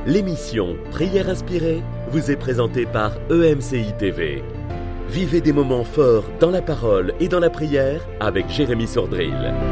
L'émission Prière inspirée vous est présentée par EMCI TV. Vivez des moments forts dans la parole et dans la prière avec Jérémy Sordrill.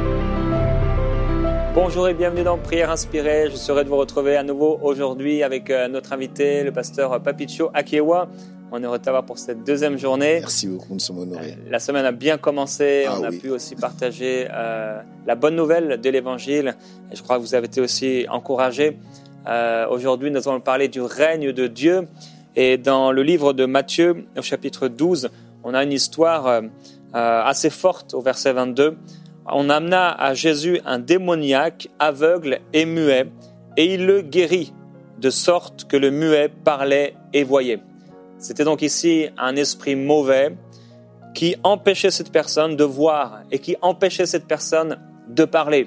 Bonjour et bienvenue dans Prière inspirée. Je suis heureux de vous retrouver à nouveau aujourd'hui avec notre invité, le pasteur Papicho Akiewa. On est heureux de t'avoir pour cette deuxième journée. Merci beaucoup, nous sommes honorés. La semaine a bien commencé. On a pu aussi partager la bonne nouvelle de l'Évangile. Et je crois que vous avez été aussi encouragés. Aujourd'hui, nous allons parler du règne de Dieu. Et dans le livre de Matthieu, au chapitre 12, on a une histoire assez forte au verset 22. On amena à Jésus un démoniaque, aveugle et muet, et il le guérit, de sorte que le muet parlait et voyait. C'était donc ici un esprit mauvais qui empêchait cette personne de voir et qui empêchait cette personne de parler.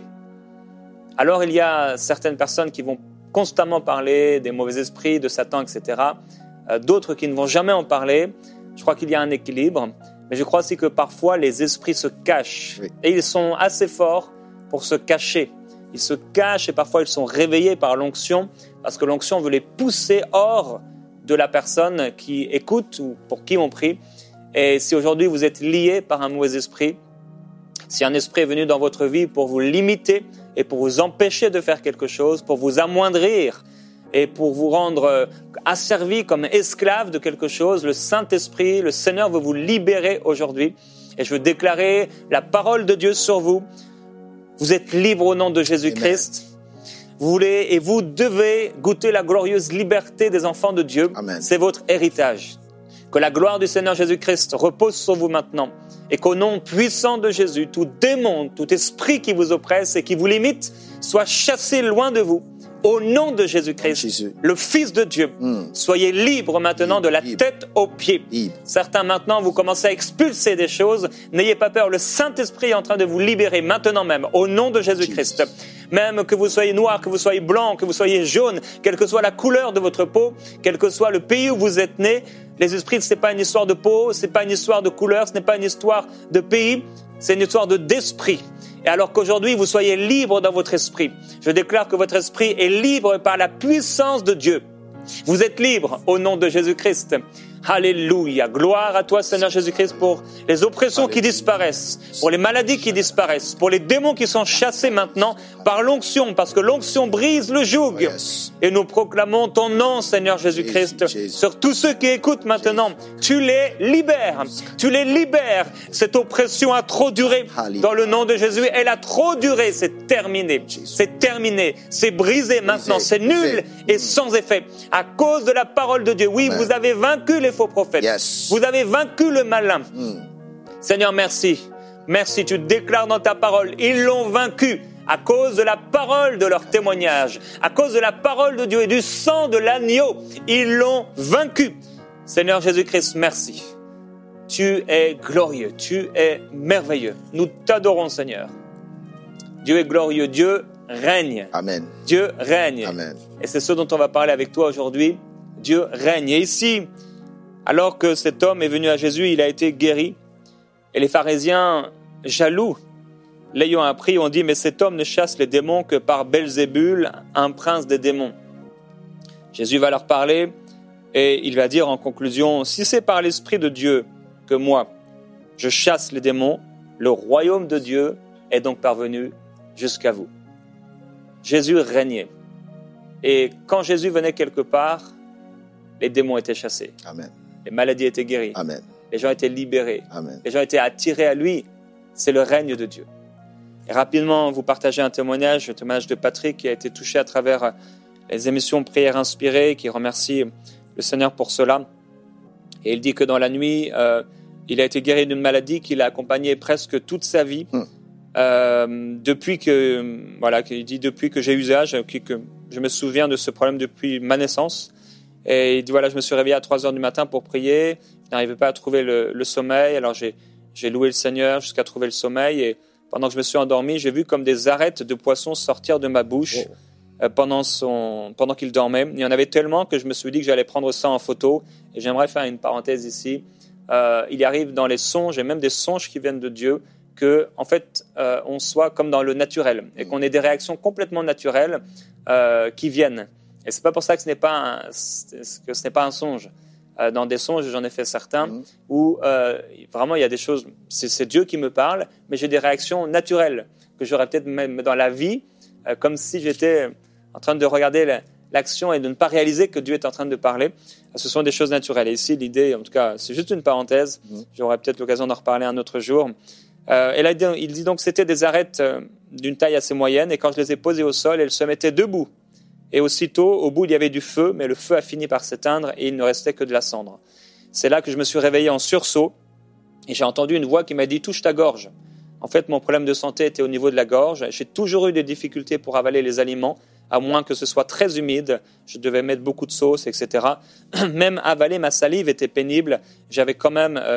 Alors il y a certaines personnes qui vont constamment parler des mauvais esprits, de Satan, etc. D'autres qui ne vont jamais en parler. Je crois qu'il y a un équilibre. Mais je crois aussi que parfois les esprits se cachent. Oui. Et ils sont assez forts pour se cacher. Ils se cachent et parfois ils sont réveillés par l'onction parce que l'onction veut les pousser hors de la personne qui écoute ou pour qui on prie. Et si aujourd'hui vous êtes lié par un mauvais esprit, si un esprit est venu dans votre vie pour vous limiter et pour vous empêcher de faire quelque chose, pour vous amoindrir et pour vous rendre asservi comme esclave de quelque chose, le Saint-Esprit, le Seigneur veut vous libérer aujourd'hui. Et je veux déclarer la parole de Dieu sur vous. Vous êtes libre au nom de Jésus-Christ. Amen. Vous voulez et vous devez goûter la glorieuse liberté des enfants de Dieu. Amen. C'est votre héritage. Que la gloire du Seigneur Jésus-Christ repose sur vous maintenant. Et qu'au nom puissant de Jésus, tout démon, tout esprit qui vous oppresse et qui vous limite soit chassé loin de vous. Au nom de Jésus-Christ, le Fils de Dieu, soyez libres maintenant de la tête aux pieds. Certains maintenant, vous commencez à expulser des choses. N'ayez pas peur, le Saint-Esprit est en train de vous libérer maintenant même, au nom de Jésus-Christ. Même que vous soyez noir, que vous soyez blanc, que vous soyez jaune, quelle que soit la couleur de votre peau, quel que soit le pays où vous êtes né, les esprits, ce n'est pas une histoire de peau, ce n'est pas une histoire de couleur, ce n'est pas une histoire de pays, c'est une histoire d'esprit. Et alors qu'aujourd'hui, vous soyez libre dans votre esprit, je déclare que votre esprit est libre par la puissance de Dieu. Vous êtes libre au nom de Jésus-Christ. Alléluia. Gloire à toi, Seigneur Jésus-Christ, pour les oppressions qui disparaissent, pour les maladies qui disparaissent, pour les démons qui sont chassés maintenant par l'onction, parce que l'onction brise le joug. Et nous proclamons ton nom, Seigneur Jésus-Christ, sur tous ceux qui écoutent maintenant. Tu les libères. Tu les libères. Cette oppression a trop duré. Dans le nom de Jésus, elle a trop duré. C'est terminé. C'est terminé. C'est brisé maintenant. C'est nul et sans effet. À cause de la parole de Dieu. Oui, vous avez vaincu les faux prophètes. Vous avez vaincu le malin. Seigneur, merci. Merci, tu déclares dans ta parole, ils l'ont vaincu à cause de la parole de leur témoignage, à cause de la parole de Dieu et du sang de l'agneau. Ils l'ont vaincu. Seigneur Jésus-Christ, merci. Tu es glorieux, tu es merveilleux. Nous t'adorons, Seigneur. Dieu est glorieux, Dieu règne. Amen. Dieu règne. Amen. Et c'est ce dont on va parler avec toi aujourd'hui. Dieu règne. Et ici, alors que cet homme est venu à Jésus, il a été guéri. Et les pharisiens, jaloux, l'ayant appris, ont dit « Mais cet homme ne chasse les démons que par Belzébul, un prince des démons. » Jésus va leur parler et il va dire en conclusion « Si c'est par l'Esprit de Dieu que moi, je chasse les démons, le royaume de Dieu est donc parvenu jusqu'à vous. » Jésus régnait. Et quand Jésus venait quelque part, les démons étaient chassés. Amen. Les maladies étaient guéries. Amen. Les gens étaient libérés. Amen. Les gens étaient attirés à lui. C'est le règne de Dieu. Et rapidement, vous partagez un témoignage, le témoignage de Patrick qui a été touché à travers les émissions Prière inspirée, qui remercie le Seigneur pour cela. Et il dit que dans la nuit, il a été guéri d'une maladie qui l'a accompagné presque toute sa vie. Depuis que j'ai usage, que je me souviens de ce problème depuis ma naissance. Et il dit, je me suis réveillé à 3h du matin pour prier. Je n'arrivais pas à trouver le sommeil. Alors j'ai loué le Seigneur jusqu'à trouver le sommeil. Et pendant que je me suis endormi, j'ai vu comme des arêtes de poissons sortir de ma bouche pendant qu'il dormait. Il y en avait tellement que je me suis dit que j'allais prendre ça en photo. Et j'aimerais faire une parenthèse ici. Il arrive dans les songes, et même des songes qui viennent de Dieu, que en fait, on soit comme dans le naturel et qu'on ait des réactions complètement naturelles qui viennent. Et c'est pas pour ça que ce n'est pas un songe. Dans des songes, j'en ai fait certains, où vraiment il y a des choses, c'est Dieu qui me parle, mais j'ai des réactions naturelles que j'aurais peut-être même dans la vie, comme si j'étais en train de regarder l'action et de ne pas réaliser que Dieu est en train de parler. Ce sont des choses naturelles. Et ici, l'idée, en tout cas, c'est juste une parenthèse. J'aurai peut-être l'occasion d'en reparler un autre jour. Et là, il dit donc que c'était des arêtes d'une taille assez moyenne. Et quand je les ai posées au sol, elles se mettaient debout. Et aussitôt, au bout, il y avait du feu, mais le feu a fini par s'éteindre et il ne restait que de la cendre. C'est là que je me suis réveillé en sursaut et j'ai entendu une voix qui m'a dit « touche ta gorge ». En fait, mon problème de santé était au niveau de la gorge. J'ai toujours eu des difficultés pour avaler les aliments, à moins que ce soit très humide. Je devais mettre beaucoup de sauce, etc. Même avaler ma salive était pénible. J'avais comme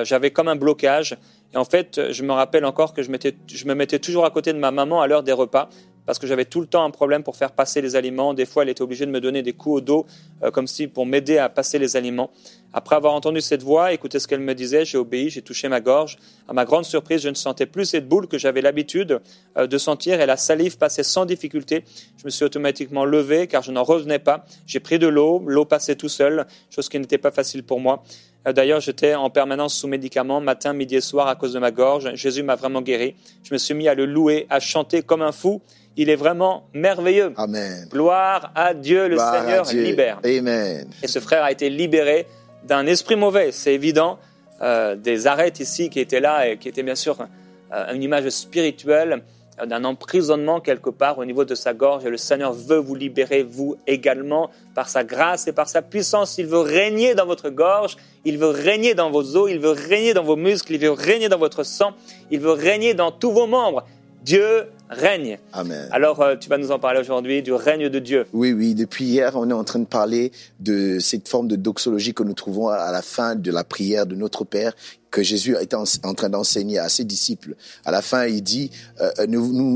un blocage. Et en fait, je me rappelle encore que je me mettais toujours à côté de ma maman à l'heure des repas, parce que j'avais tout le temps un problème pour faire passer les aliments. Des fois, elle était obligée de me donner des coups au dos, comme si pour m'aider à passer les aliments. Après avoir entendu cette voix, écouté ce qu'elle me disait, j'ai obéi, j'ai touché ma gorge. À ma grande surprise, je ne sentais plus cette boule que j'avais l'habitude de sentir et la salive passait sans difficulté. Je me suis automatiquement levé car je n'en revenais pas. J'ai pris de l'eau passait tout seul, chose qui n'était pas facile pour moi. D'ailleurs, j'étais en permanence sous médicaments, matin, midi et soir à cause de ma gorge. Jésus m'a vraiment guéri. Je me suis mis à le louer, à chanter comme un fou. Il est vraiment merveilleux. Amen. Gloire à Dieu, le Seigneur libère. Amen. Et ce frère a été libéré d'un esprit mauvais, c'est évident. Des arêtes ici qui étaient là et qui étaient bien sûr une image spirituelle d'un emprisonnement quelque part au niveau de sa gorge. Et le Seigneur veut vous libérer, vous également, par sa grâce et par sa puissance. Il veut régner dans votre gorge, il veut régner dans vos os, il veut régner dans vos muscles, il veut régner dans votre sang, il veut régner dans tous vos membres. Dieu règne. Amen. Alors, tu vas nous en parler aujourd'hui du règne de Dieu. Oui. Depuis hier, on est en train de parler de cette forme de doxologie que nous trouvons à la fin de la prière de notre Père, que Jésus était en train d'enseigner à ses disciples. À la fin, il dit, ne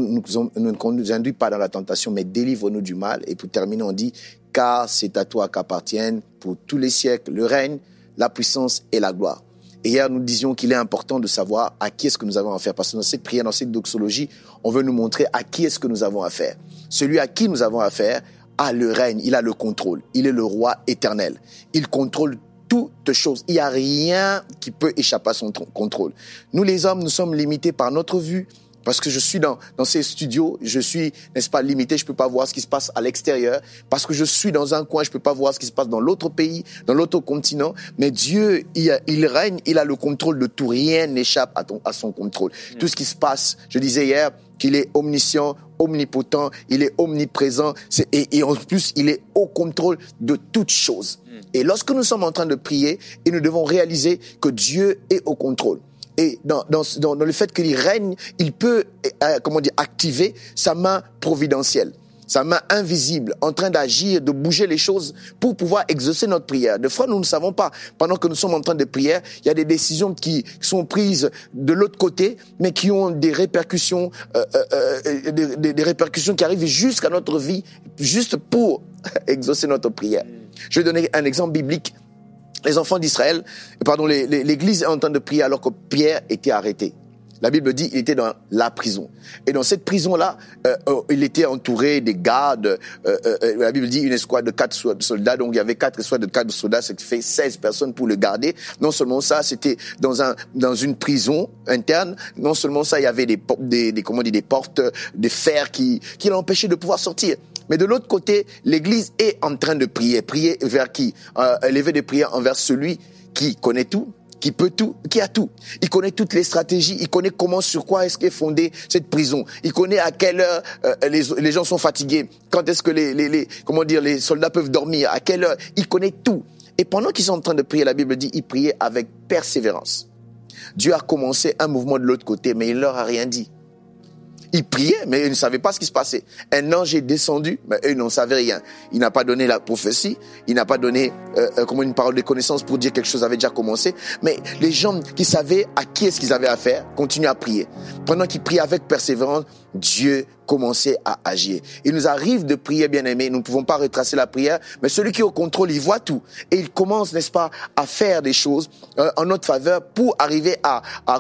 nous conduis pas dans la tentation, mais délivre-nous du mal. Et pour terminer, on dit, car c'est à toi qu'appartiennent pour tous les siècles le règne, la puissance et la gloire. Et hier, nous disions qu'il est important de savoir à qui est-ce que nous avons affaire. Parce que dans cette prière, dans cette doxologie, on veut nous montrer à qui est-ce que nous avons affaire. Celui à qui nous avons affaire a le règne, il a le contrôle. Il est le roi éternel. Il contrôle toutes choses. Il n'y a rien qui peut échapper à son contrôle. Nous, les hommes, nous sommes limités par notre vue. Parce que je suis dans ces studios, je suis, n'est-ce pas, limité, je peux pas voir ce qui se passe à l'extérieur. Parce que je suis dans un coin, je peux pas voir ce qui se passe dans l'autre pays, dans l'autre continent. Mais Dieu, il règne, il a le contrôle de tout. Rien n'échappe à son contrôle. Tout ce qui se passe, je disais hier qu'il est omniscient, omnipotent, il est omniprésent. Et en plus, il est au contrôle de toutes choses. Et lorsque nous sommes en train de prier, et nous devons réaliser que Dieu est au contrôle. Et dans le fait qu'il règne, il peut, activer sa main providentielle, sa main invisible, en train d'agir, de bouger les choses pour pouvoir exaucer notre prière. Des fois, nous ne savons pas. Pendant que nous sommes en train de prier, il y a des décisions qui sont prises de l'autre côté, mais qui ont des répercussions, des répercussions qui arrivent jusqu'à notre vie, juste pour exaucer notre prière. Je vais donner un exemple biblique. Les enfants d'Israël, l'Église est en train de prier alors que Pierre était arrêté. La Bible dit qu'il était dans la prison. Et dans cette prison-là, il était entouré des gardes. La Bible dit une escouade de 4 soldats. Donc il y avait 4 escouades de 4 soldats, ce qui fait 16 personnes pour le garder. Non seulement ça, c'était dans une prison interne. Non seulement ça, il y avait des portes de fer qui l'empêchaient de pouvoir sortir. Mais de l'autre côté, l'Église est en train de prier. Prier vers qui? Élever des prières envers celui qui connaît tout, qui peut tout, qui a tout. Il connaît toutes les stratégies, il connaît sur quoi est-ce qu'est fondée cette prison. Il connaît à quelle heure les gens sont fatigués, quand est-ce que les soldats peuvent dormir, à quelle heure. Il connaît tout. Et pendant qu'ils sont en train de prier, la Bible dit, ils priaient avec persévérance. Dieu a commencé un mouvement de l'autre côté, mais il leur a rien dit. Ils priaient, mais ils ne savaient pas ce qui se passait. Un ange est descendu, mais eux n'en savaient rien. Il n'a pas donné la prophétie, il n'a pas donné une parole de connaissance pour dire quelque chose avait déjà commencé. Mais les gens qui savaient à qui est-ce qu'ils avaient affaire continuaient à prier. Pendant qu'ils priaient avec persévérance, Dieu commençait à agir. Il nous arrive de prier, bien-aimés. Nous ne pouvons pas retracer la prière, mais celui qui est au contrôle, il voit tout. Et il commence, n'est-ce pas, à faire des choses en notre faveur pour arriver à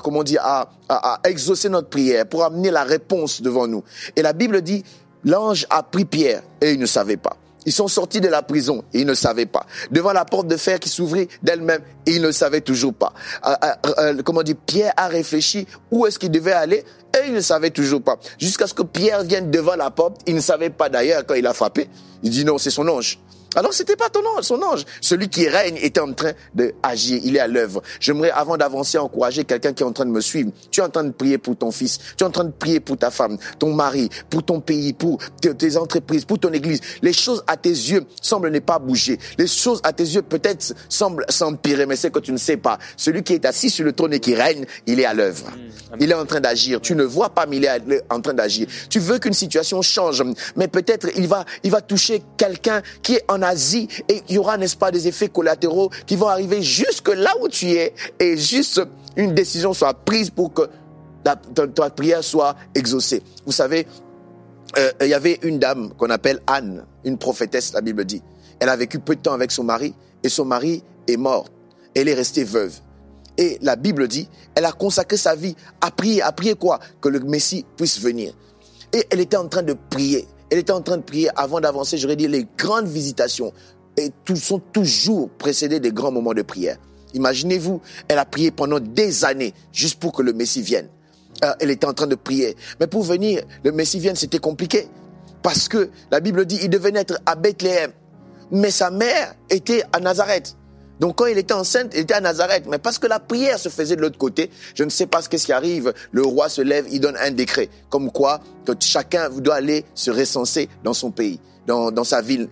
exaucer notre prière, pour amener la réponse devant nous. Et la Bible dit, l'ange a pris Pierre et il ne savait pas. Ils sont sortis de la prison et ils ne savaient pas. Devant la porte de fer qui s'ouvrit d'elle-même et ils ne savaient toujours pas. Pierre a réfléchi où est-ce qu'il devait aller et il ne savait toujours pas. Jusqu'à ce que Pierre vienne devant la porte, il ne savait pas d'ailleurs quand il a frappé. Il dit non, c'est son ange. Alors, c'était pas son ange. Celui qui règne était en train d'agir. Il est à l'œuvre. J'aimerais, avant d'avancer, encourager quelqu'un qui est en train de me suivre. Tu es en train de prier pour ton fils. Tu es en train de prier pour ta femme, ton mari, pour ton pays, pour tes entreprises, pour ton église. Les choses à tes yeux semblent ne pas bouger. Les choses à tes yeux peut-être semblent s'empirer, mais c'est que tu ne sais pas. Celui qui est assis sur le trône et qui règne, il est à l'œuvre. Il est en train d'agir. Tu ne vois pas, mais il est en train d'agir. Tu veux qu'une situation change, mais peut-être il va toucher quelqu'un qui est en Asie et il y aura, n'est-ce pas, des effets collatéraux qui vont arriver jusque là où tu es et juste une décision soit prise pour que ta prière soit exaucée. Vous savez, il y avait une dame qu'on appelle Anne, une prophétesse, la Bible dit. Elle a vécu peu de temps avec son mari et son mari est mort. Elle est restée veuve. Et la Bible dit, elle a consacré sa vie à prier quoi? Que le Messie puisse venir. Et elle était en train de prier. Elle était en train de prier avant d'avancer, j'aurais dit, les grandes visitations sont toujours précédées des grands moments de prière. Imaginez-vous, elle a prié pendant des années juste pour que le Messie vienne. Elle était en train de prier. Mais pour venir, le Messie vienne, c'était compliqué. Parce que la Bible dit, il devait naître à Bethléem. Mais sa mère était à Nazareth. Donc quand elle était enceinte, elle était à Nazareth. Mais parce que la prière se faisait de l'autre côté, je ne sais pas ce qui arrive. Le roi se lève, il donne un décret. Comme quoi, que chacun doit aller se recenser dans son pays, dans sa ville.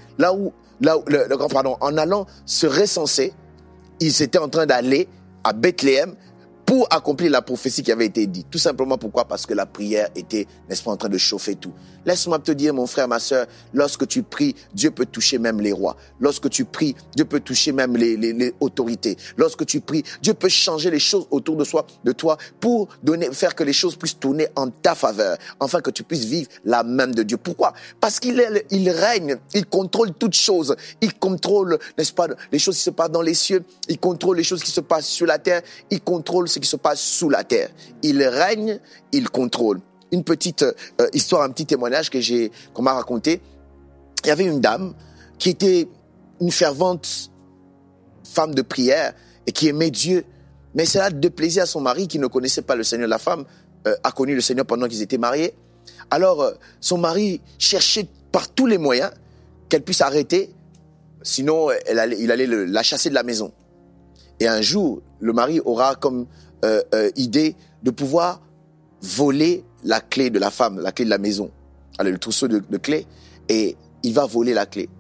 En allant se recenser, ils étaient en train d'aller à Bethléem pour accomplir la prophétie qui avait été dite. Tout simplement pourquoi? Parce que la prière était, n'est-ce pas, en train de chauffer tout. Laisse-moi te dire, mon frère, ma sœur, lorsque tu pries, Dieu peut toucher même les rois. Lorsque tu pries, Dieu peut toucher même les autorités. Lorsque tu pries, Dieu peut changer les choses autour de toi pour faire que les choses puissent tourner en ta faveur, afin que tu puisses vivre la même de Dieu. Pourquoi? Parce qu'il règne, il contrôle toutes choses. Il contrôle, n'est-ce pas, les choses qui se passent dans les cieux. Il contrôle les choses qui se passent sur la terre. Il contrôle ce qui se passe sous la terre. Il règne, il contrôle. Une petite histoire, un petit témoignage qu'on m'a raconté. Il y avait une dame qui était une fervente femme de prière et qui aimait Dieu, mais cela déplaisait à son mari qui ne connaissait pas le Seigneur. La femme a connu le Seigneur pendant qu'ils étaient mariés. Alors, son mari cherchait par tous les moyens qu'elle puisse arrêter, sinon il allait la chasser de la maison. Et un jour, le mari aura comme idée de pouvoir voler la clé de la femme, la clé de la maison. Alors, le trousseau de clés, et il va voler la clé.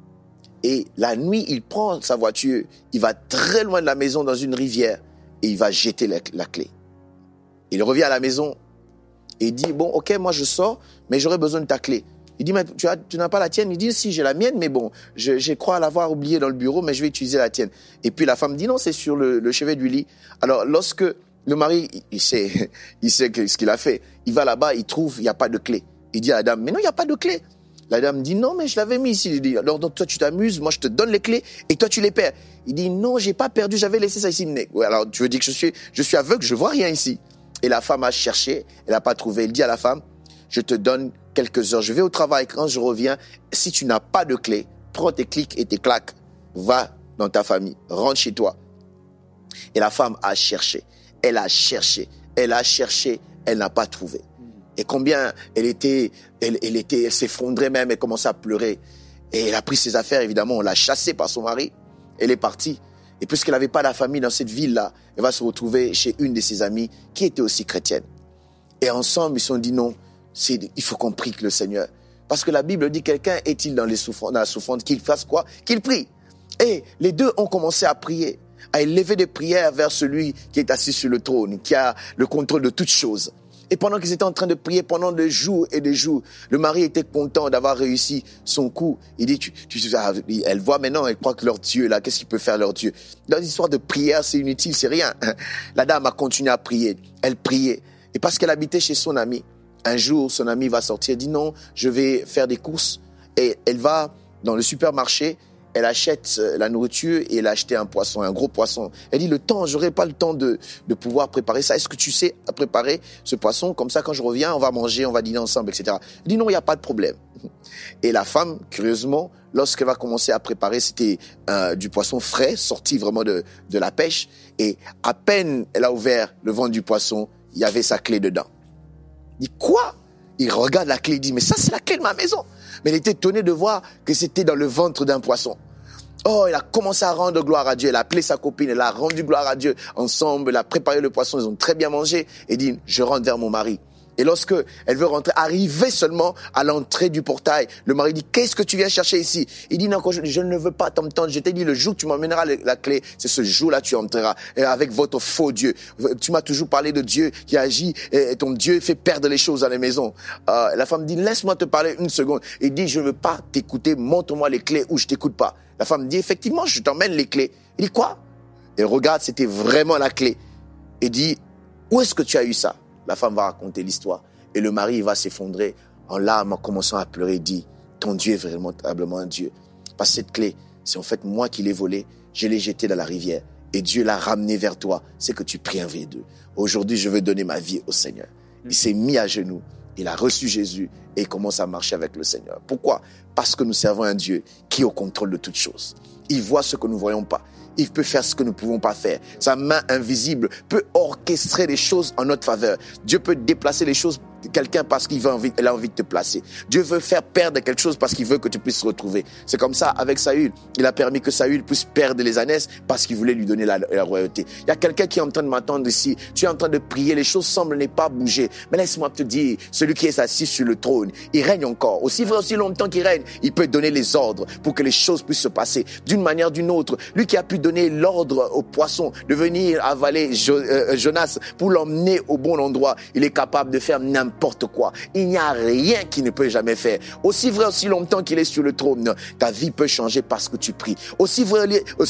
Et la nuit, il prend sa voiture, il va très loin de la maison dans une rivière et il va jeter la clé. Il revient à la maison et il dit, bon, ok, moi je sors, mais j'aurais besoin de ta clé. Il dit, mais tu n'as pas la tienne? Il dit, si, j'ai la mienne, mais bon, je crois l'avoir oubliée dans le bureau, mais je vais utiliser la tienne. Et puis la femme dit, non, c'est sur le chevet du lit. Alors, lorsque le mari, il sait ce qu'il a fait. Il va là-bas, il trouve, il n'y a pas de clé. Il dit à la dame, mais non, il n'y a pas de clé. La dame dit, non, mais je l'avais mis ici. Il dit, alors donc, toi, tu t'amuses, moi, je te donne les clés et toi, tu les perds. Il dit, non, j'ai pas perdu, j'avais laissé ça ici. Ouais, alors, tu veux dire que je suis aveugle, je vois rien ici. Et la femme a cherché, elle n'a pas trouvé. Il dit à la femme, je te donne quelques heures, je vais au travail, quand je reviens, si tu n'as pas de clé, prends tes clics et tes claques, va dans ta famille, rentre chez toi. Et la femme a cherché. Elle a cherché, elle n'a pas trouvé. Et combien elle s'effondrait même, elle commençait à pleurer. Et elle a pris ses affaires, évidemment, on l'a chassée par son mari. Elle est partie. Et puisqu'elle n'avait pas la famille dans cette ville-là, elle va se retrouver chez une de ses amies qui était aussi chrétienne. Et ensemble, ils se sont dit non, il faut qu'on prie que le Seigneur. Parce que la Bible dit, quelqu'un est-il dans la souffrance, qu'il fasse quoi? Qu'il prie. Et les deux ont commencé à prier, à élever des prières vers celui qui est assis sur le trône, qui a le contrôle de toutes choses. Et pendant qu'ils étaient en train de prier, pendant des jours et des jours, le mari était content d'avoir réussi son coup. Il dit, elle voit maintenant, elle croit que leur Dieu, là, qu'est-ce qu'il peut faire leur Dieu? Dans l'histoire de prière, c'est inutile, c'est rien. La dame a continué à prier. Elle priait. Et parce qu'elle habitait chez son ami, un jour, son ami va sortir, dit non, je vais faire des courses. Et elle va dans le supermarché, elle achète la nourriture et elle a acheté un poisson, un gros poisson. Elle dit, j'aurai pas le temps de pouvoir préparer ça. Est-ce que tu sais préparer ce poisson? Comme ça, quand je reviens, on va manger, on va dîner ensemble, etc. Elle dit, non, il n'y a pas de problème. Et la femme, curieusement, lorsqu'elle va commencer à préparer, c'était du poisson frais, sorti vraiment de la pêche. Et à peine elle a ouvert le ventre du poisson, il y avait sa clé dedans. Il dit, quoi? Il regarde la clé, il dit, mais ça c'est la clé de ma maison. Mais il était étonné de voir que c'était dans le ventre d'un poisson. Oh, il a commencé à rendre gloire à Dieu. Elle a appelé sa copine, elle a rendu gloire à Dieu. Ensemble, elle a préparé le poisson, ils ont très bien mangé. Et dit, je rentre vers mon mari. Et lorsque elle veut rentrer, arriver seulement à l'entrée du portail, le mari dit, qu'est-ce que tu viens chercher ici? Il dit, non, je ne veux pas t'entendre. Je t'ai dit, le jour que tu m'emmèneras la clé, c'est ce jour-là tu entreras. Et avec votre faux Dieu. Tu m'as toujours parlé de Dieu qui agit et ton Dieu fait perdre les choses dans les maisons. La femme dit, laisse-moi te parler une seconde. Il dit, je ne veux pas t'écouter, montre-moi les clés ou je t'écoute pas. La femme dit, effectivement, je t'emmène les clés. Il dit, quoi? Elle regarde, c'était vraiment la clé. Et dit, où est-ce que tu as eu ça? La femme va raconter l'histoire. Et le mari, il va s'effondrer en larmes, en commençant à pleurer. Il dit, ton Dieu est véritablement un Dieu. Parce que cette clé, c'est en fait moi qui l'ai volée. Je l'ai jetée dans la rivière. Et Dieu l'a ramenée vers toi. C'est que tu pries un V2. Aujourd'hui, je veux donner ma vie au Seigneur. Il s'est mis à genoux. Il a reçu Jésus et il commence à marcher avec le Seigneur. Pourquoi? Parce que nous servons un Dieu qui est au contrôle de toutes choses. Il voit ce que nous ne voyons pas. Il peut faire ce que nous ne pouvons pas faire. Sa main invisible peut orchestrer les choses en notre faveur. Dieu peut déplacer les choses de quelqu'un parce qu'il a envie de te placer. Dieu veut faire perdre quelque chose parce qu'il veut que tu puisses retrouver. C'est comme ça avec Saül. Il a permis que Saül puisse perdre les ânesses parce qu'il voulait lui donner la royauté. Il y a quelqu'un qui est en train de m'entendre ici. Tu es en train de prier. Les choses semblent ne pas bouger. Mais laisse-moi te dire, celui qui est assis sur le trône, il règne encore. Aussi vrai, aussi longtemps qu'il règne, il peut donner les ordres pour que les choses puissent se passer d'une manière ou d'une autre. Lui qui a pu donner l'ordre au poisson de venir avaler Jonas pour l'emmener au bon endroit, il est capable de faire n'importe quoi. Il n'y a rien qu'il ne peut jamais faire. Aussi vrai, aussi longtemps qu'il est sur le trône, ta vie peut changer parce que tu pries. Aussi vrai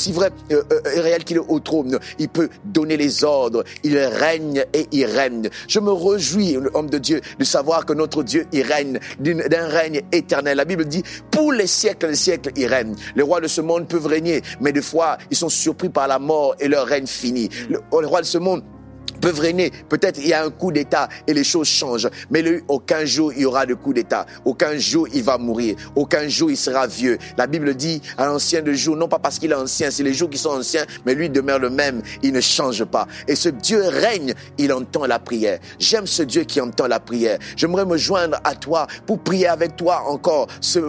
et réel qu'il est au trône, il peut donner les ordres. Il règne et il règne. Je me réjouis, homme de Dieu, de savoir que notre Dieu, il règne d'un règne éternel. La Bible dit, pour les siècles, il règne. Les rois de ce monde peuvent régner, mais des fois, ils sont surpris par la mort et leur règne finit. Les rois de ce monde peuvent régner. Peut-être il y a un coup d'État et les choses changent. Mais lui, aucun jour il y aura de coup d'État. Aucun jour il va mourir. Aucun jour il sera vieux. La Bible dit à l'ancien de jour, non pas parce qu'il est ancien, c'est les jours qui sont anciens, mais lui demeure le même. Il ne change pas. Et ce Dieu règne, il entend la prière. J'aime ce Dieu qui entend la prière. J'aimerais me joindre à toi pour prier avec toi encore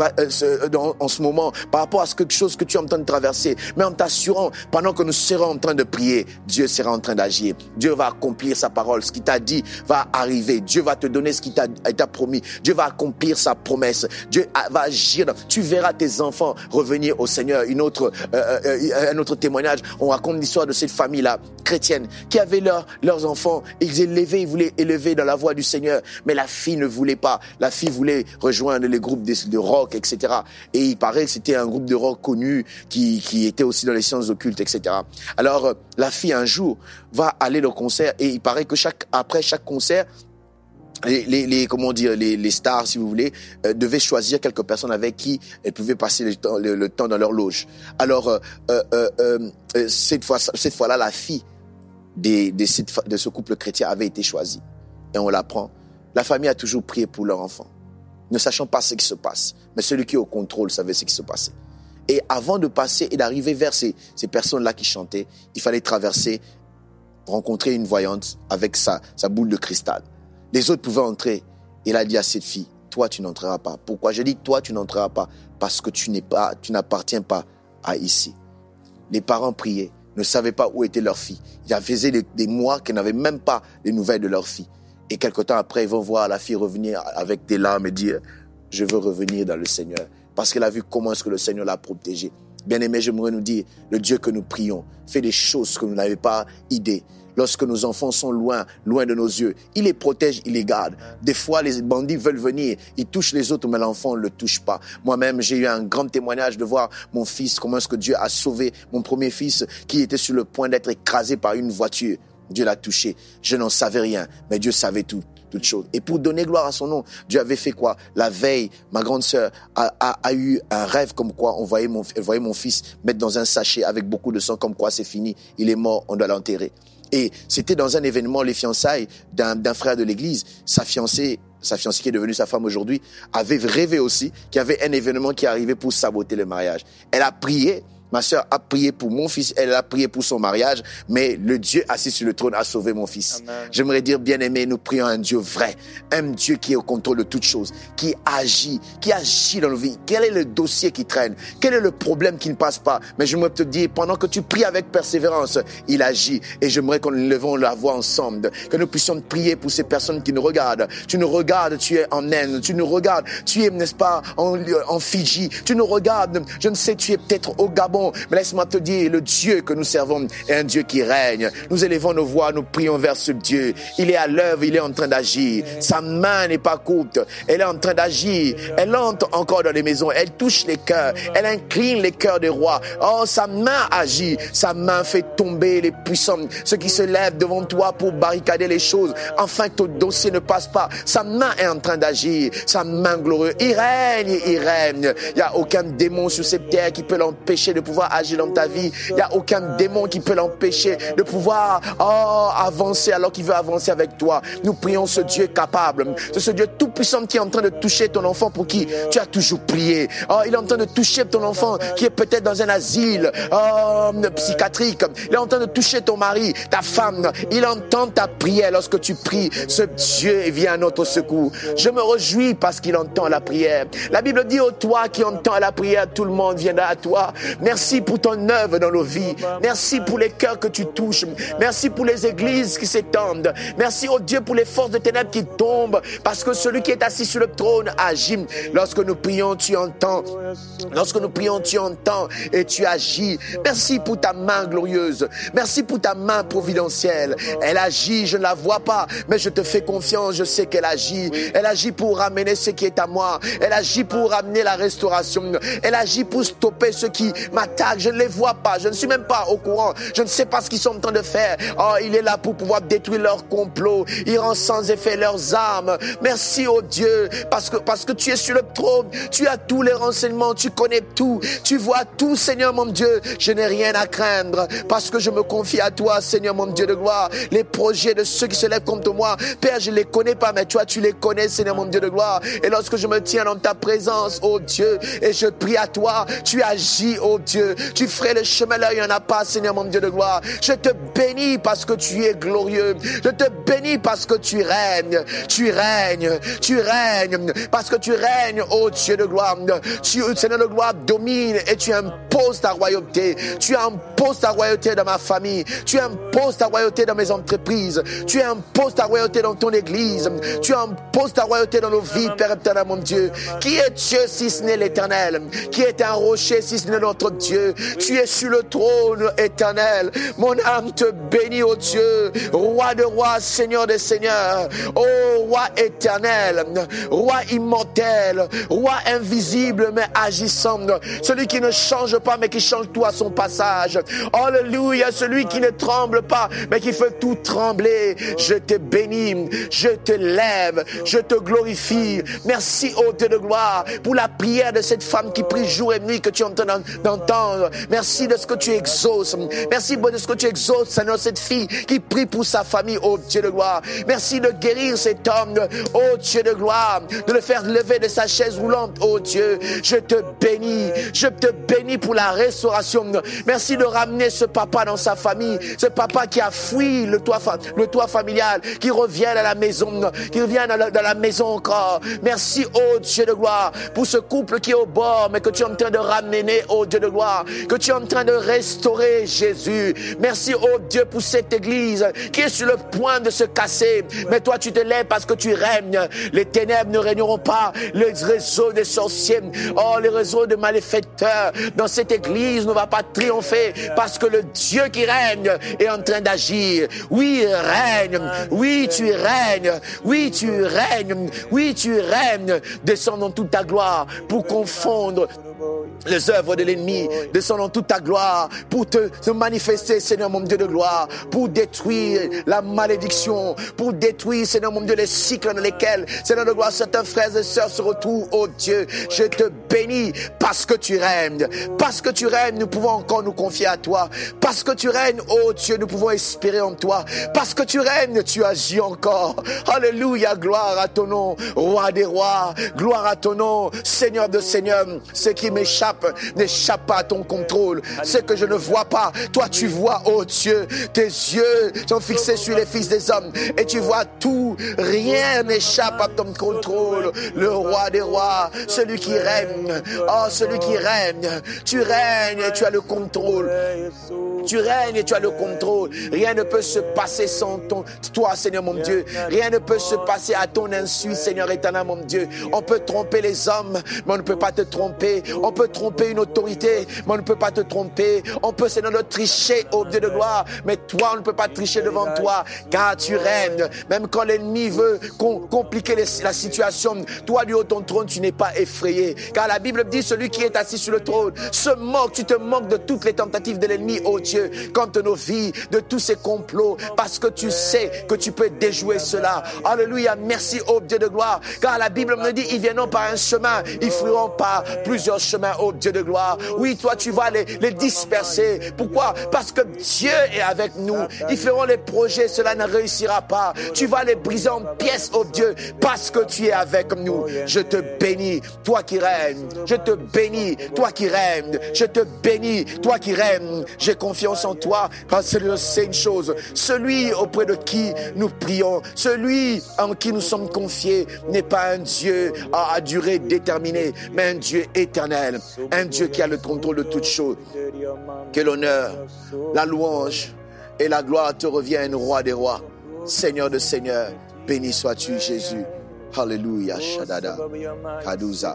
en ce moment par rapport à quelque chose que tu es en train de traverser. Mais en t'assurant, pendant que nous serons en train de prier, Dieu sera en train d'agir. Dieu va accomplir sa parole. Ce qu'il t'a dit va arriver. Dieu va te donner ce qu'il t'a promis. Dieu va accomplir sa promesse. Dieu va agir. Tu verras tes enfants revenir au Seigneur. Un autre témoignage. On raconte l'histoire de cette famille-là, chrétienne, qui avait leurs enfants. Ils voulaient élever dans la voie du Seigneur. Mais la fille ne voulait pas. La fille voulait rejoindre les groupes de rock, etc. Et il paraît que c'était un groupe de rock connu qui était aussi dans les sciences occultes, etc. Alors, la fille, un jour, va aller au concert et il paraît que après chaque concert, les stars, si vous voulez, devaient choisir quelques personnes avec qui elles pouvaient passer le temps dans leur loge. Alors, cette fois-là, la fille de ce couple chrétien avait été choisie. Et on l'apprend. La famille a toujours prié pour leur enfant, ne sachant pas ce qui se passe. Mais celui qui est au contrôle savait ce qui se passait. Et avant de passer et d'arriver vers ces personnes-là qui chantaient, il fallait rencontrer une voyante avec sa boule de cristal. Les autres pouvaient entrer. Il a dit à cette fille, toi tu n'entreras pas. Pourquoi? Je dis toi tu n'entreras pas parce que tu n'appartiens pas à ici. Les parents priaient, ne savaient pas où était leur fille. Il y avait des mois qu'ils n'avaient même pas les nouvelles de leur fille. Et quelque temps après, ils vont voir la fille revenir avec des larmes et dire, je veux revenir dans le Seigneur. Parce qu'elle a vu comment est-ce que le Seigneur l'a protégée. Bien-aimés, j'aimerais nous dire, le Dieu que nous prions fait des choses que nous n'avons pas idée. Lorsque nos enfants sont loin de nos yeux, il les protège, il les garde. Des fois, les bandits veulent venir, ils touchent les autres, mais l'enfant ne le touche pas. Moi-même, j'ai eu un grand témoignage de voir mon fils, comment est-ce que Dieu a sauvé mon premier fils qui était sur le point d'être écrasé par une voiture. Dieu l'a touché. Je n'en savais rien, mais Dieu savait tout. toutes choses. Et pour donner gloire à son nom, Dieu avait fait quoi? La veille, ma grande sœur a eu un rêve comme quoi on voyait mon fils mettre dans un sachet avec beaucoup de sang, comme quoi c'est fini, il est mort, on doit l'enterrer. Et c'était dans un événement, les fiançailles d'un frère de l'église. Sa fiancée qui est devenue sa femme aujourd'hui, avait rêvé aussi qu'il y avait un événement qui arrivait pour saboter le mariage. Elle a prié. Ma sœur a prié pour mon fils, elle a prié pour son mariage, mais le Dieu assis sur le trône a sauvé mon fils. Amen. J'aimerais dire, bien-aimé, nous prions un Dieu vrai, un Dieu qui est au contrôle de toutes choses, qui agit dans nos vies. Quel est le dossier qui traîne? Quel est le problème qui ne passe pas? Mais j'aimerais te dire, pendant que tu pries avec persévérance, il agit. Et j'aimerais qu'on levons la voix ensemble, que nous puissions prier pour ces personnes qui nous regardent. Tu nous regardes, tu es en Inde, tu nous regardes, tu es, n'est-ce pas, en Fidji, tu nous regardes, je ne sais, tu es peut-être au Gabon. Mais laisse-moi te dire, le Dieu que nous servons est un Dieu qui règne. Nous élevons nos voix, nous prions vers ce Dieu. Il est à l'œuvre, il est en train d'agir. Sa main n'est pas courte, elle est en train d'agir. Elle entre encore dans les maisons, elle touche les cœurs, elle incline les cœurs des rois. Oh, sa main agit, sa main fait tomber les puissants, ceux qui se lèvent devant toi pour barricader les choses, afin que ton dossier ne passe pas. Sa main est en train d'agir, sa main glorieuse. Il règne. Il n'y a aucun démon sur cette terre qui peut l'empêcher de pouvoir agir dans ta vie. Il n'y a aucun démon qui peut l'empêcher de pouvoir avancer alors qu'il veut avancer avec toi. Nous prions ce Dieu capable, ce Dieu tout puissant qui est en train de toucher ton enfant pour qui tu as toujours prié. Il est en train de toucher ton enfant qui est peut-être dans un asile psychiatrique. Il est en train de toucher ton mari, ta femme. Il entend ta prière lorsque tu pries. Ce Dieu vient à notre secours. Je me réjouis parce qu'il entend la prière. La Bible dit, ô toi qui entends la prière, tout le monde viendra à toi. Merci pour ton œuvre dans nos vies. Merci pour les cœurs que tu touches. Merci pour les églises qui s'étendent. Merci, oh Dieu, pour les forces de ténèbres qui tombent. Parce que celui qui est assis sur le trône agit. Lorsque nous prions, tu entends. Lorsque nous prions, tu entends et tu agis. Merci pour ta main glorieuse. Merci pour ta main providentielle. Elle agit, je ne la vois pas, mais je te fais confiance. Je sais qu'elle agit. Elle agit pour ramener ce qui est à moi. Elle agit pour ramener la restauration. Elle agit pour stopper ceux qui m'attaquent, je ne les vois pas, je ne suis même pas au courant, je ne sais pas ce qu'ils sont en train de faire. Il est là pour pouvoir détruire leurs complots, il rend sans effet leurs armes. Merci oh Dieu, parce que tu es sur le trône, tu as tous les renseignements, tu connais tout, tu vois tout, Seigneur mon Dieu. Je n'ai rien à craindre, parce que je me confie à toi, Seigneur mon Dieu de gloire. Les projets de ceux qui se lèvent contre moi, Père, je ne les connais pas, mais toi tu les connais, Seigneur mon Dieu de gloire. Et lorsque je me tiens dans ta présence, oh Dieu, et je prie à toi, tu agis, oh Dieu. Tu ferais le chemin là, il n'y en a pas, Seigneur mon Dieu de gloire. Je te bénis parce que tu es glorieux. Je te bénis parce que tu règnes. Tu règnes. Parce que tu règnes, oh Dieu de gloire. Tu, Seigneur de gloire, domine et tu imposes ta royauté. Tu imposes ta royauté dans ma famille. Tu imposes ta royauté dans mes entreprises. Tu imposes ta royauté dans ton église. Tu imposes ta royauté dans nos vies, Père éternel, mon Dieu. Qui est Dieu si ce n'est l'Éternel? Qui est un rocher si ce n'est notre Dieu? Tu es sur le trône éternel. Mon âme te bénit, ô Dieu, roi de rois, Seigneur des seigneurs. Ô roi éternel, roi immortel, roi invisible mais agissant. Celui qui ne change pas mais qui change tout à son passage. Alléluia, celui qui ne tremble pas mais qui fait tout trembler. Je te bénis, je te lève, je te glorifie. Merci, ô Dieu de gloire, pour la prière de cette femme qui prie jour et nuit que tu es en train d'entendre. Merci de ce que tu exauces. Merci de ce que tu exauces, Seigneur, cette fille qui prie pour sa famille, ô Dieu de gloire. Merci de guérir cet homme, ô Dieu de gloire, de le faire lever de sa chaise roulante, ô Dieu. Je te bénis pour la restauration. Merci de ramener ce papa dans sa famille, ce papa qui a fui le toit familial, qui revient à la maison, qui revient dans la maison encore. Merci, ô Dieu de gloire, pour ce couple qui est au bord, mais que tu es en train de ramener, ô Dieu de gloire, que tu es en train de restaurer, Jésus. Merci, oh Dieu, pour cette église qui est sur le point de se casser. Mais toi, tu te lèves parce que tu règnes. Les ténèbres ne régneront pas. Les réseaux des sorciers, les réseaux de malfaiteurs dans cette église ne va pas triompher parce que le Dieu qui règne est en train d'agir. Oui, règne. Oui, tu règnes. Oui, tu règnes. Oui, tu règnes. Descends dans toute ta gloire pour confondre les œuvres de l'ennemi, descends dans toute ta gloire pour te manifester, Seigneur mon Dieu de gloire, pour détruire la malédiction, pour détruire, Seigneur mon Dieu, les cycles dans lesquels, Seigneur de gloire, certains frères et sœurs se retrouvent. Oh Dieu, je te bénis parce que tu règnes. Parce que tu règnes, nous pouvons encore nous confier à toi. Parce que tu règnes, oh Dieu, nous pouvons espérer en toi. Parce que tu règnes, tu agis encore. Alléluia, gloire à ton nom, roi des rois. Gloire à ton nom, Seigneur de seigneurs. Ce qui m'échappe n'échappe pas à ton contrôle. Ce que je ne vois pas, toi tu vois, oh Dieu. Tes yeux sont fixés sur les fils des hommes et tu vois tout. Rien n'échappe à ton contrôle. Le roi des rois, celui qui règne. Oh, celui qui règne. Tu règnes et tu as le contrôle. Tu règnes et tu as le contrôle. Rien ne peut se passer sans toi, Seigneur mon Dieu. Rien ne peut se passer à ton insu, Seigneur éternel mon Dieu. On peut tromper les hommes, mais on ne peut pas te tromper. On peut tromper une autorité, mais on ne peut pas te tromper. On peut, Seigneur, tricher au Dieu de gloire, mais toi, on ne peut pas tricher devant toi, car tu règnes. Même quand l'ennemi veut compliquer la situation, toi, du haut de ton trône, tu n'es pas effrayé. Car la Bible dit, celui qui est assis sur le trône se moque, tu te moques de toutes les tentatives de l'ennemi, oh Dieu, contre nos vies, de tous ces complots, parce que tu sais que tu peux déjouer cela. Alléluia, merci, oh Dieu de gloire, car la Bible me dit, ils viendront par un chemin, ils fuiront par plusieurs chemins, oh Dieu de gloire. Oui, toi, tu vas les disperser. Pourquoi? Parce que Dieu est avec nous. Ils feront les projets, cela ne réussira pas. Tu vas les briser en pièces, oh Dieu, parce que tu es avec nous. Je te bénis, toi qui règnes. Je te bénis, toi qui règnes. Je te bénis, toi qui règnes. J'ai confiance en toi, parce que je sais une chose. Celui auprès de qui nous prions, celui en qui nous sommes confiés, n'est pas un Dieu à durée déterminée, mais un Dieu éternel. Un Dieu qui a le contrôle de toutes choses. Que l'honneur, la louange et la gloire te reviennent, roi des rois, Seigneur de seigneurs. Béni sois-tu, Jésus. Alléluia, Shadada, Kaduza,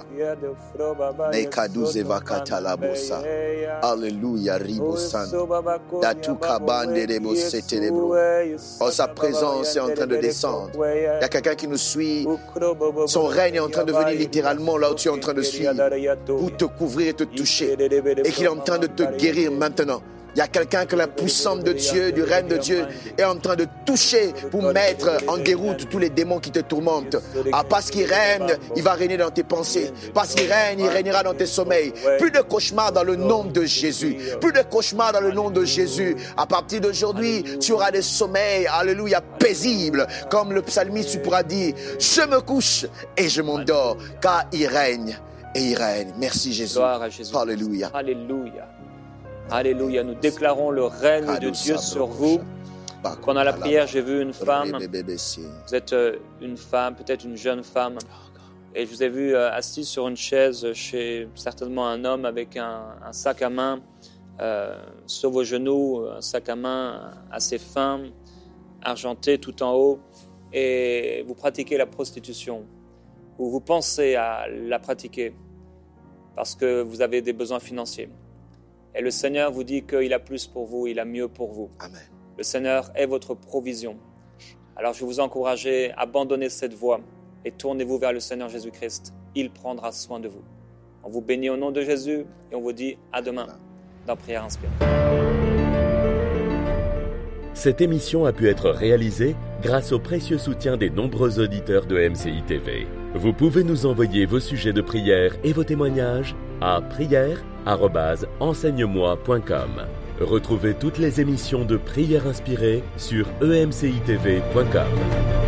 Nekaduze Vakatala Bosa, Alléluia, Ribosan, Datuka Bande Rebo Setelebro. Oh, sa présence est en train de descendre. Il y a quelqu'un qui nous suit. Son règne est en train de venir littéralement là où tu es en train de suivre, pour te couvrir et te toucher, et qu'il est en train de te guérir maintenant. Il y a quelqu'un que la puissance de Dieu, du règne de Dieu, est en train de toucher pour mettre en déroute tous les démons qui te tourmentent. Ah, parce qu'il règne, il va régner dans tes pensées. Parce qu'il règne, il régnera dans tes sommeils. Plus de cauchemars dans le nom de Jésus. Plus de cauchemars dans le nom de Jésus. À partir d'aujourd'hui, tu auras des sommeils, alléluia, paisibles. Comme le psalmiste, tu pourras dire, je me couche et je m'endors, car il règne et il règne. Merci Jésus. Gloire à Jésus. Alléluia. Alléluia. Alléluia, nous déclarons le règne de Dieu sur vous. Pendant la prière, j'ai vu une femme. Vous êtes une femme, peut-être une jeune femme. Et je vous ai vu assise sur une chaise chez certainement un homme avec un sac à main sur vos genoux, un sac à main assez fin, argenté tout en haut. Et vous pratiquez la prostitution. Ou vous pensez à la pratiquer parce que vous avez des besoins financiers. Et le Seigneur vous dit qu'il a plus pour vous, il a mieux pour vous. Amen. Le Seigneur est votre provision. Alors je vais vous encourager à abandonner cette voie et tournez-vous vers le Seigneur Jésus-Christ. Il prendra soin de vous. On vous bénit au nom de Jésus et on vous dit à demain dans Prière Inspirée. Cette émission a pu être réalisée grâce au précieux soutien des nombreux auditeurs de MCI TV. Vous pouvez nous envoyer vos sujets de prière et vos témoignages à prière@enseigne-moi.com. Retrouvez toutes les émissions de Prière Inspirée sur emcitv.com.